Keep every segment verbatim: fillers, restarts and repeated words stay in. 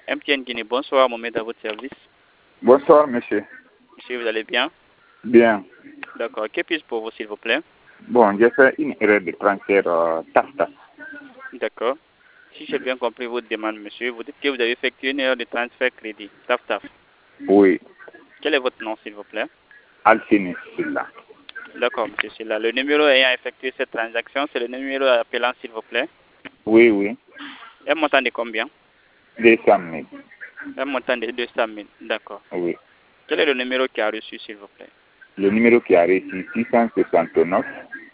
M T N Guinée, bonsoir, Mohamed à votre service. Bonsoir, monsieur. Monsieur, vous allez bien? Bien. D'accord. Que puis-je pour vous, s'il vous plaît? Bon, j'ai fait une erreur de transfert euh, TAF-TAF. D'accord. Si j'ai bien compris votre demande, monsieur, vous dites que vous avez effectué une erreur de transfert crédit. TAF-TAF. Oui. Quel est votre nom, s'il vous plaît? Alcinis, c'est là. D'accord, monsieur Silla. Le numéro ayant effectué cette transaction, c'est le numéro appelant, s'il vous plaît. Oui, oui. Un montant de combien? deux cent mille. Un montant de deux cent mille. D'accord. Oui. Quel est le numéro qui a reçu, s'il vous plaît? Le numéro qui a reçu six cent soixante-neuf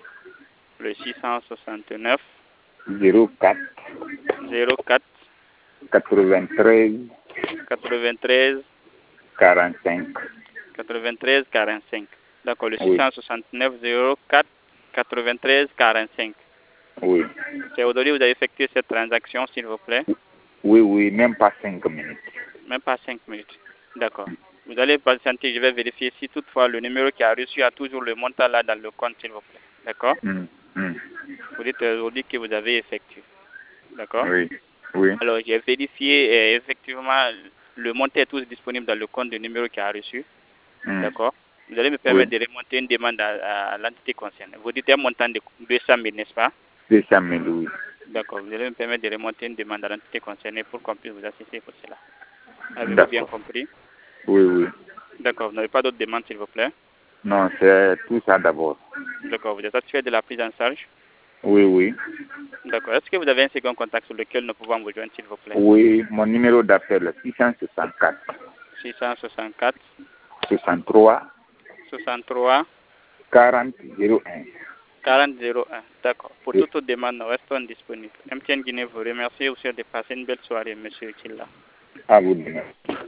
Le six cent soixante-neuf zéro quatre zéro quatre quatre-vingt-treize quatre-vingt-treize quarante-cinq. quatre-vingt-treize quarante-cinq. D'accord, le six Oui. cent soixante-neuf zéro quatre quatre-vingt-treize quarante-cinq. Oui. C'est aujourd'hui que vous avez effectué cette transaction, s'il vous plaît? Oui, oui, même pas cinq minutes. Même pas cinq minutes. D'accord. Vous allez patienter, je vais vérifier si toutefois le numéro qui a reçu a toujours le montant là dans le compte, s'il vous plaît. D'accord? Mm, mm. Vous dites aujourd'hui que vous avez effectué. D'accord? Oui. Oui. Alors, j'ai vérifié et effectivement, le montant est tous disponible dans le compte du numéro qui a reçu. Mm. D'accord? Vous allez me Oui. permettre de remonter une demande à, à l'entité concernée. Vous dites un montant de deux cent mille, n'est-ce pas? deux cent mille, oui. D'accord. Vous allez me permettre de remonter une demande à l'entité concernée pour qu'on puisse vous assister pour cela. Avez-vous bien D'accord. compris? Oui, oui. D'accord. Vous n'avez pas d'autres demandes, s'il vous plaît? Non, c'est tout ça d'abord. D'accord. Vous êtes satisfait de la prise en charge? Oui, oui. D'accord. Est-ce que vous avez un second contact sur lequel nous pouvons vous joindre, s'il vous plaît? Oui, mon numéro d'appel est six cent soixante-quatre six cent soixante-quatre soixante-trois soixante-trois quarante zéro un. quarante zéro un. D'accord. Pour Oui. toute autre demande, nous restons disponibles. M T N Guinée vous remercie. Vous souhaite de passer une belle soirée, monsieur Killa. À vous de même.